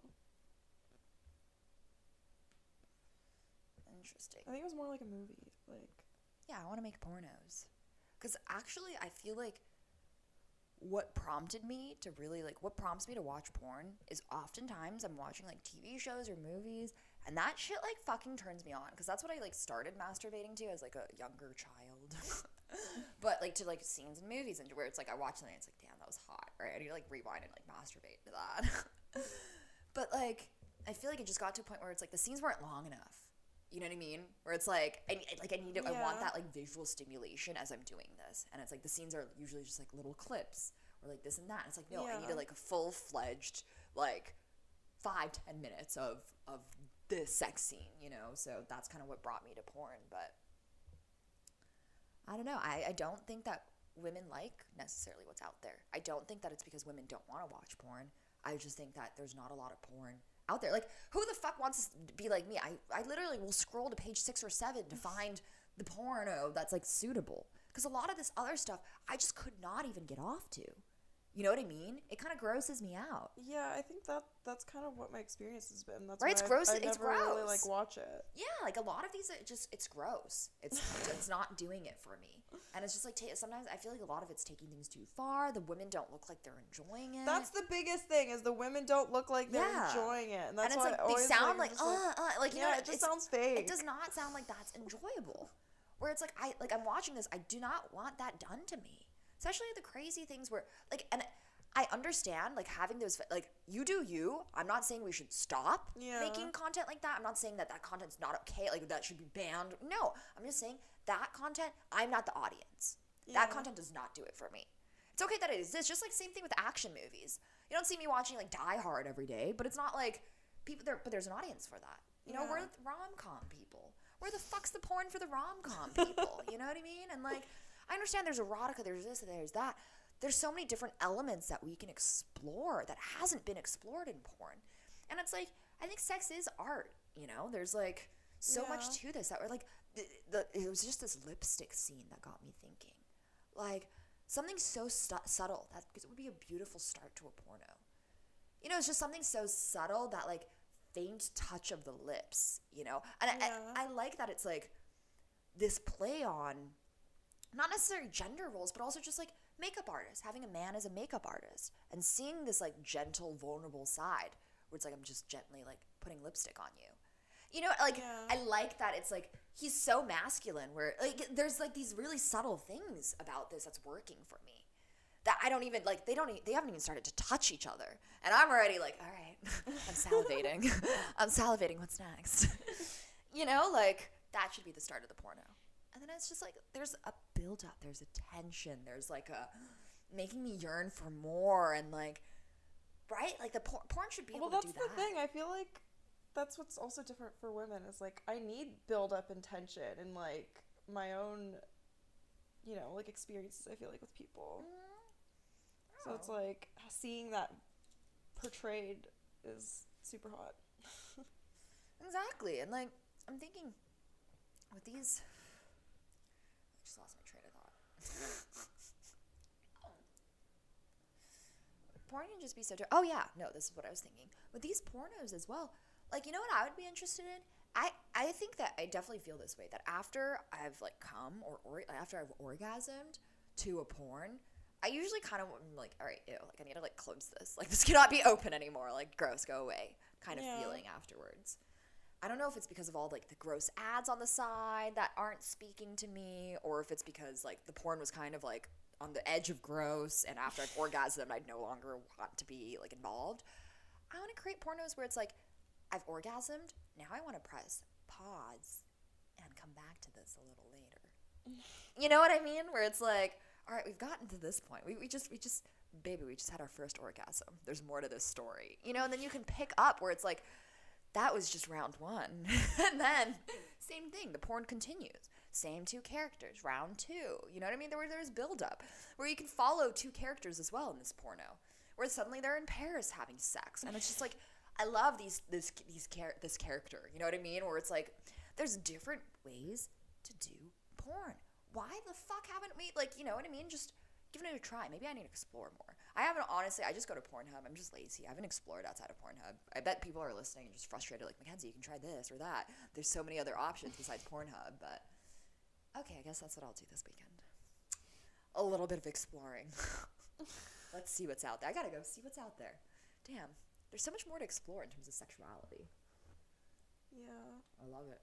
Interesting. I think it was more like a movie. Like. Yeah, I want to make pornos. Because actually, I feel like what prompts me to watch porn is oftentimes I'm watching like TV shows or movies, and that shit like fucking turns me on, because that's what I like started masturbating to as like a younger child. But like to like scenes in movies, and where it's like I watch something and it's like, damn, that was hot, right? I need to like rewind and like masturbate to that. But like I feel like it just got to a point where it's like the scenes weren't long enough. You know what I mean? Where it's like I want that like visual stimulation as I'm doing this, and it's like the scenes are usually just like little clips or like this and that. And it's like, no, I need like a full-fledged like 5-10 minutes of this sex scene, you know? So that's kind of what brought me to porn. But I don't know. I don't think that women like necessarily what's out there. I don't think that it's because women don't want to watch porn. I just think that there's not a lot of porn out there. Like, who the fuck wants to be like me? I literally will scroll to page 6 or 7 to find the porno that's like suitable. Because a lot of this other stuff, I just could not even get off to. You know what I mean? It kind of grosses me out. Yeah, I think that's kind of what my experience has been. That's Right, why it's gross. I It's never really gross. like watch it. Yeah, like a lot of these, it's gross. It's not doing it for me. And it's just like, sometimes I feel like a lot of it's taking things too far. The women don't look like they're enjoying it. That's the biggest thing is the women don't look like they're enjoying it, and that's and it's why like I they always, sound like, like you yeah, know, it just sounds fake. It does not sound like that's enjoyable. Where it's like I'm watching this, I do not want that done to me. Especially the crazy things where like, and I understand like having those, like, you do you. I'm not saying we should stop making content like that. I'm not saying that content's not okay, like that should be banned. No, I'm just saying that content, I'm not the audience. That content does not do it for me. It's okay that it exists, just like same thing with action movies. You don't see me watching like Die Hard every day, but it's not like people there, but there's an audience for that. You know, we're rom-com people. Where the fuck's the porn for the rom-com people? You know what I mean? And like, I understand there's erotica, there's this, there's that. There's so many different elements that we can explore that hasn't been explored in porn. And it's like, I think sex is art, you know? There's like so much to this that we're like, it was just this lipstick scene that got me thinking. Like, something so subtle that because it would be a beautiful start to a porno. You know, it's just something so subtle that like faint touch of the lips, you know? And I like that it's like this play on not necessarily gender roles, but also just like makeup artists, having a man as a makeup artist and seeing this like gentle, vulnerable side where it's like I'm just gently like putting lipstick on you. You know, like I like that it's like he's so masculine where like there's like these really subtle things about this that's working for me. That I don't even like they haven't even started to touch each other. And I'm already like, all right, I'm salivating. I'm salivating, what's next? You know, like that should be the start of the porno. And then it's just like there's a build up, there's a tension, there's like a making me yearn for more and like right? Like the porn should be able to do that. Well, that's the thing. I feel like that's what's also different for women is like I need build up and tension and like my own, you know, like experiences I feel like with people. So it's like seeing that portrayed is super hot. Exactly. And like I'm thinking with these I just lost my train of thought. Porn can just be so oh yeah, no, this is what I was thinking. With these pornos as well, like you know what I would be interested in? I think that I definitely feel this way, that after I've like come or after I've orgasmed to a porn, I usually kind of am like, all right, ew, like I need to like close this. Like this cannot be open anymore. Like gross, go away kind of feeling afterwards. I don't know if it's because of all like the gross ads on the side that aren't speaking to me, or if it's because like the porn was kind of like on the edge of gross and after I've orgasmed I'd no longer want to be like involved. I want to create pornos where it's like I've orgasmed, now I want to press pause and come back to this a little later. You know what I mean? Where it's like, all right, we've gotten to this point. We just baby, we just had our first orgasm. There's more to this story. You know, and then you can pick up where it's like that was just round one. And then same thing, the porn continues. Same two characters, round two. You know what I mean? There's build up where you can follow two characters as well in this porno. Where suddenly they're in Paris having sex, and it's just like I love this character. You know what I mean? Where it's like there's different ways to do porn. Why the fuck haven't we like you know what I mean? Just giving it a try. Maybe I need to explore more. I haven't honestly. I just go to Pornhub. I'm just lazy. I haven't explored outside of Pornhub. I bet people are listening and just frustrated. Like Mackenzie, you can try this or that. There's so many other options besides Pornhub. But okay, I guess that's what I'll do this weekend. A little bit of exploring. Let's see what's out there. I gotta go see what's out there. Damn, there's so much more to explore in terms of sexuality. Yeah. I love it.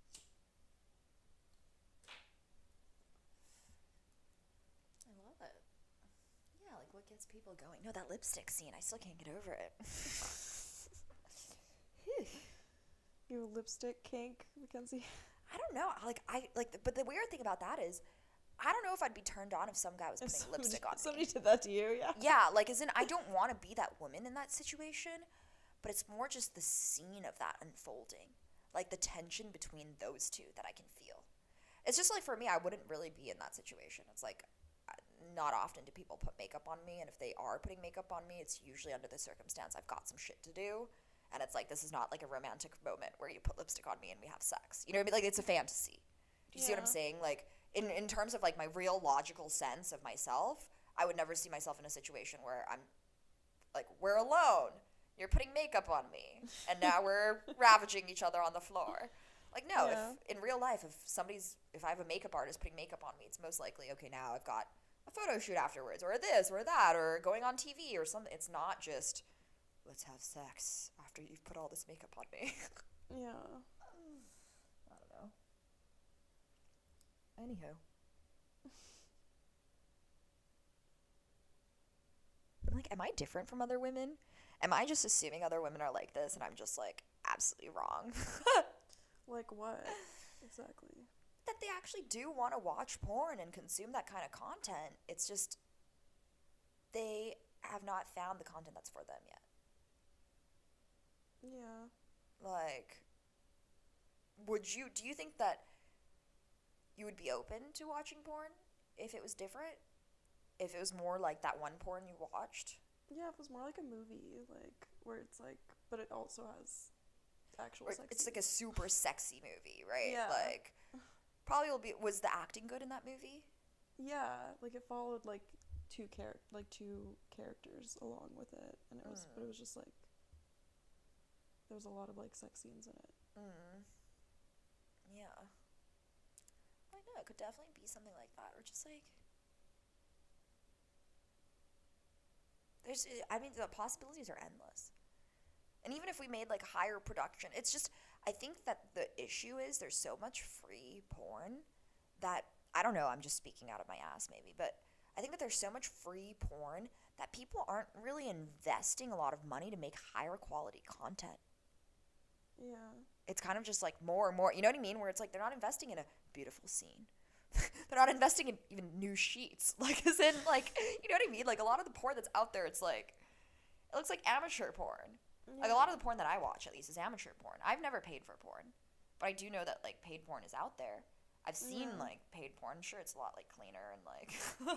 I love it. Yeah, like what gets people going? No, that lipstick scene, I still can't get over it. Your lipstick kink, Mackenzie. I don't know. But the weird thing about that is, I don't know if I'd be turned on if some guy was putting lipstick on me. Somebody did that to you, yeah. Yeah, like as in I don't want to be that woman in that situation, but it's more just the scene of that unfolding, like the tension between those two that I can feel. It's just like for me, I wouldn't really be in that situation. It's like not often do people put makeup on me, and if they are putting makeup on me, it's usually under the circumstance I've got some shit to do, and it's like this is not like a romantic moment where you put lipstick on me and we have sex. You know what I mean? Like it's a fantasy. Do you see what I'm saying? Like in terms of like my real logical sense of myself, I would never see myself in a situation where I'm like, we're alone. You're putting makeup on me, and now we're ravaging each other on the floor. Like, no, Yeah. if in real life, if I have a makeup artist putting makeup on me, it's most likely, okay, now I've got a photo shoot afterwards, or this, or that, or going on TV, or something. It's not just, let's have sex after you've put all this makeup on me. Yeah. I don't know. Anywho. Like, am I different from other women? Am I just assuming other women are like this and I'm just like absolutely wrong? Like what? Exactly. That they actually do want to watch porn and consume that kind of content. It's just they have not found the content that's for them yet. Yeah. Like, do you think that you would be open to watching porn if it was different? If it was more like that one porn you watched? Yeah, if it was more like a movie, like where it's like, but it also has actual Or sex. it's like a super sexy movie, right? Yeah. Like, probably will be. Was the acting good in that movie? Yeah, like it followed like two characters along with it, and it was, but it was just like there was a lot of like sex scenes in it. Yeah. I know, it could definitely be something like that, or just like the possibilities are endless. And even if we made like higher production, it's just, I think that the issue is there's so much free porn that, I don't know, I'm just speaking out of my ass maybe, but I think that there's so much free porn that people aren't really investing a lot of money to make higher quality content. Yeah. It's kind of just like more and more, you know what I mean? Where it's like they're not investing in a beautiful scene. They're not investing in even new sheets. Like, as in, like, you know what I mean? Like, a lot of the porn that's out there, it's like, it looks like amateur porn. Yeah. Like, a lot of the porn that I watch, at least, is amateur porn. I've never paid for porn. But I do know that, like, paid porn is out there. I've seen, Yeah. like, paid porn. I'm sure it's a lot, like, cleaner and, like,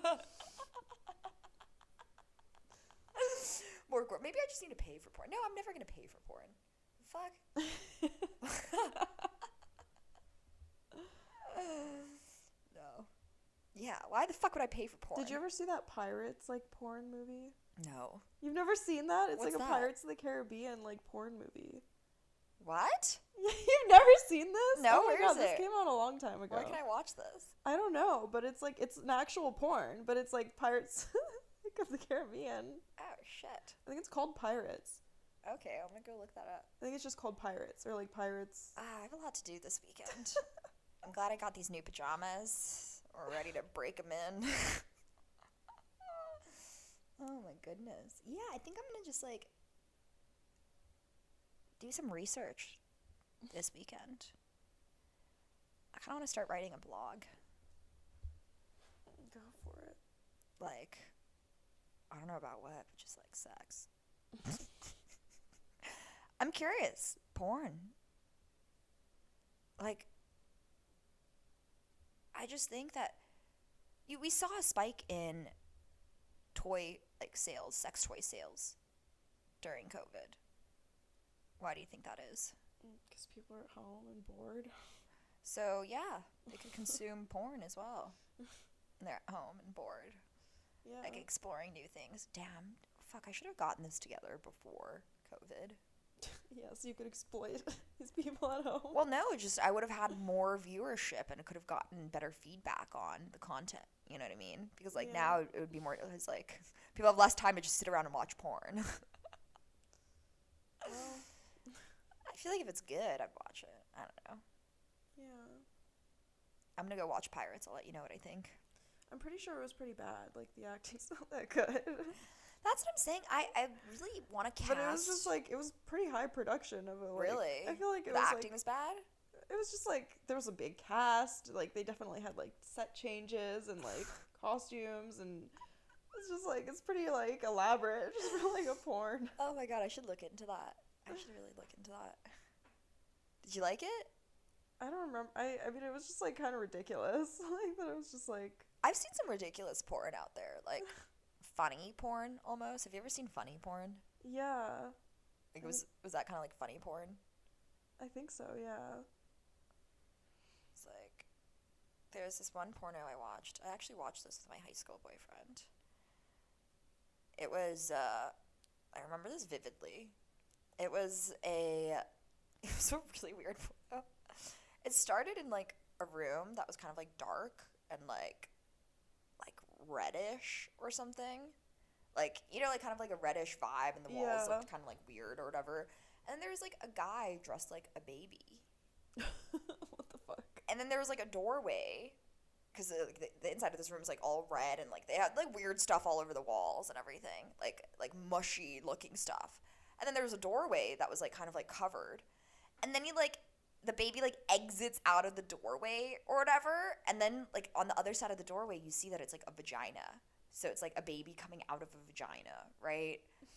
more gore. Maybe I just need to pay for porn. No, I'm never going to pay for porn. Fuck. No. Yeah, why the fuck would I pay for porn? Did you ever see that Pirates like porn movie? No. You've never seen that? It's What's like a that? Pirates of the Caribbean like porn movie. What? You've never seen this? No, oh my where god, is this it? came out a long time ago. Where can I watch this? I don't know, but it's like it's an actual porn, but it's like Pirates of the Caribbean. Oh, shit. I think it's called Pirates. Okay, I'm gonna go look that up. I think it's just called Pirates or like Pirates. I have a lot to do this weekend. I'm glad I got these new pajamas. We're ready to break them in. Oh my goodness. Yeah, I think I'm gonna just like do some research this weekend. I kind of want to start writing a blog. Go for it. Like, I don't know about what, but just like sex. I'm curious. Porn. Like, I just think that we saw a spike in toy like sales, sex toy sales during COVID. Why do you think that is? Because people are at home and bored. So yeah, they could consume porn as well. And they're at home and bored, Yeah. like exploring new things. Damn, fuck! I should have gotten this together before COVID. Yeah, so you could exploit these people at home. Well, no, just I would have had more viewership and could have gotten better feedback on the content. You know what I mean? Because like Yeah. now it would be more. It's like people have less time to just sit around and watch porn. Well, I feel like if it's good, I'd watch it. I don't know. yeah. I'm gonna go watch Pirates. I'll let you know what I think. I'm pretty sure it was pretty bad. Like, the acting's not that good. That's what I'm saying. I really want to cast. But it was just like, it was pretty high production of it. Like, Really? I feel like it the was acting like, was bad. it was just like, there was a big cast. Like, they definitely had like set changes and like costumes, and it's just like, it's pretty like elaborate. Just for like a porn. Oh my god, I should look into that. I should really look into that. Did you like it? I don't remember. I mean, it was just like kind of ridiculous. Like that. It was just like I've seen some ridiculous porn out there, like funny porn almost. Have you ever seen funny porn? yeah. Like was that kind of like funny porn? I think so. Yeah. It's like there's this one porno I watched. I actually watched this with my high school boyfriend. It was I remember this vividly. It was a really weird porno. It started in like a room that was kind of like dark and like reddish or something. Like, you know, like kind of like a reddish vibe, and the walls Yeah. looked kind of like weird or whatever. And there was like a guy dressed like a baby. What the fuck? And then there was like a doorway, because the inside of this room is like all red, and like they had like weird stuff all over the walls and everything, like mushy looking stuff. And then there was a doorway that was like kind of like covered, and then the baby like exits out of the doorway or whatever, and then like on the other side of the doorway you see that it's like a vagina, so it's like a baby coming out of a vagina, right?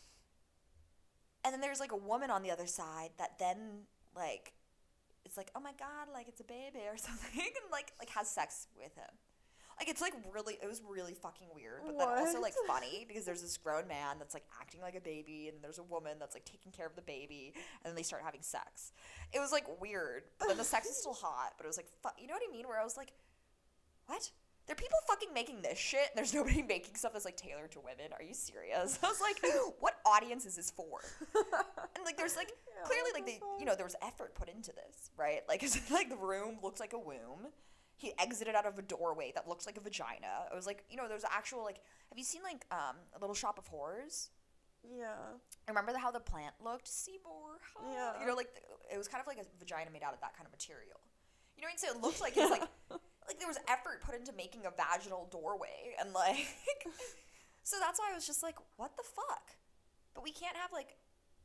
And then there's like a woman on the other side that then like it's like, oh my god, like it's a baby or something, and like has sex with him. Like it's like it was really fucking weird, but then also like What? funny, because there's this grown man that's like acting like a baby, and there's a woman that's like taking care of the baby, and then they start having sex. It was like weird, but then the sex is still hot, but it was like, you know what I mean? Where I was like, what? There are people fucking making this shit, and there's nobody making stuff that's like tailored to women. Are you serious? I was like, what audience is this for? And like there's like Yeah, clearly what like the there was effort put into this, right? Like it's like the room looks like a womb. He exited out of a doorway that looks like a vagina. It was like, there's actual like, have you seen like A Little Shop of Horrors? Yeah. Remember how the plant looked? Seymour. Huh? Yeah. Like it was kind of like a vagina made out of that kind of material. You know what I mean? So it looked like it's like like there was effort put into making a vaginal doorway, and like so that's why I was just like, what the fuck? But we can't have like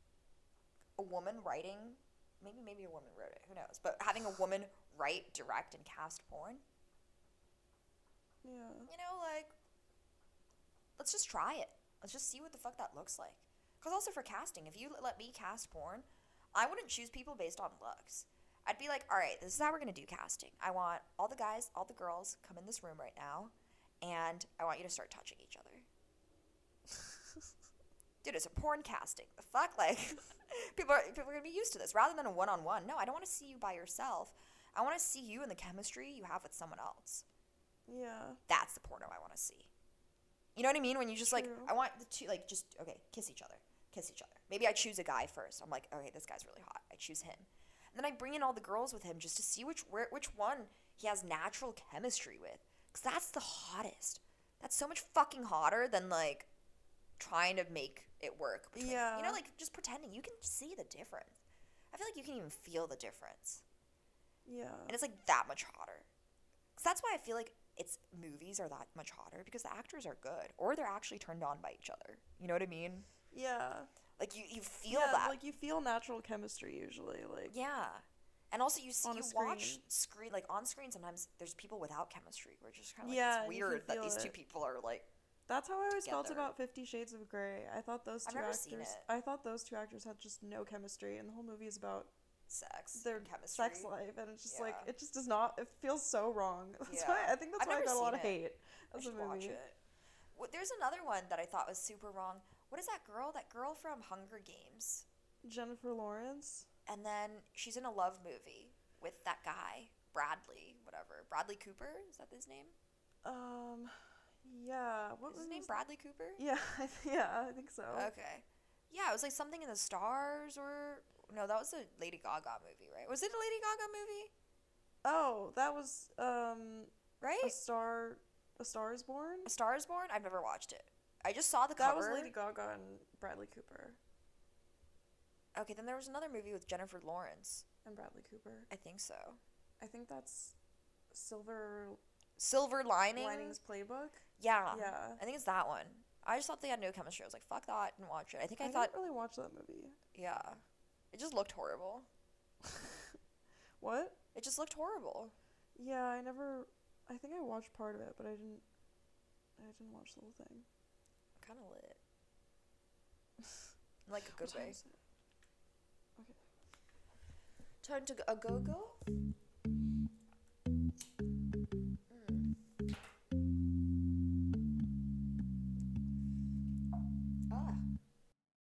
a woman writing. Maybe a woman wrote it. Who knows? But having a woman write, direct, and cast porn. Yeah. Like let's just try it. Let's just see what the fuck that looks like. Because also for casting, if you let me cast porn, I wouldn't choose people based on looks. I'd be like, all right, this is how we're going to do casting. I want all the guys, all the girls come in this room right now, and I want you to start touching each other. Dude, it's a porn casting. The fuck? Like, people are going to be used to this. Rather than a one-on-one, no, I don't want to see you by yourself. I want to see you and the chemistry you have with someone else. Yeah. That's the porno I want to see. You know what I mean? When you just like, True. I want the two, like, just, okay, kiss each other. Maybe I choose a guy first. I'm like, okay, this guy's really hot. I choose him. And then I bring in all the girls with him just to see which one he has natural chemistry with. Because that's the hottest. That's so much fucking hotter than, like, trying to make it work. Yeah. Like, just pretending. You can see the difference. I feel like you can even feel the difference. Yeah. And it's, like, that much hotter. Because that's why I feel like movies are that much hotter, because the actors are good. Or they're actually turned on by each other. You know what I mean? Yeah. Like, you feel Yeah, that. like you feel natural chemistry usually, like Yeah. And also you see, On a you watch screen, like on screen sometimes there's people without chemistry, where it's just kind of like, Yeah, it's and you can weird that feel these two it. people are like, that's how I always felt together. about 50 Shades of Grey. I thought those I've two never seen actors it. I thought those two actors had just no chemistry, and the whole movie is about sex, their and chemistry. sex life, and it's just like Yeah. it just does not, it feels so wrong. That's Yeah. why I think that's I've why I never got a lot of seen it. hate I as a should watch movie. it. There's another one that I thought was super wrong. What is that girl? That girl from Hunger Games. Jennifer Lawrence. And then she's in a love movie with that guy, Bradley, whatever. Bradley Cooper? Is that his name? Yeah. What Is was his name Bradley Cooper? Yeah, yeah, I think so. Okay. Yeah, it was like something in the stars, or no, that was a Lady Gaga movie, right? Was it a Lady Gaga movie? Oh, that was Right? A Star Is Born. A Star Is Born? I've never watched it. I just saw the That cover. was Lady Gaga and Bradley Cooper Okay, then there was another movie with Jennifer Lawrence. and Bradley Cooper. I think so. I think that's Silver Silver Lining? Linings Playbook. Yeah. Yeah. I think it's that one. I just thought they had no chemistry. I was like, fuck that, didn't watch it. I think I I thought, didn't really watch that movie. yeah. It just looked horrible. What? It just looked horrible. Yeah, I think I watched part of it, but I didn't watch the whole thing. Kind of lit. In like a good What time way. is it? Turn to a go-go?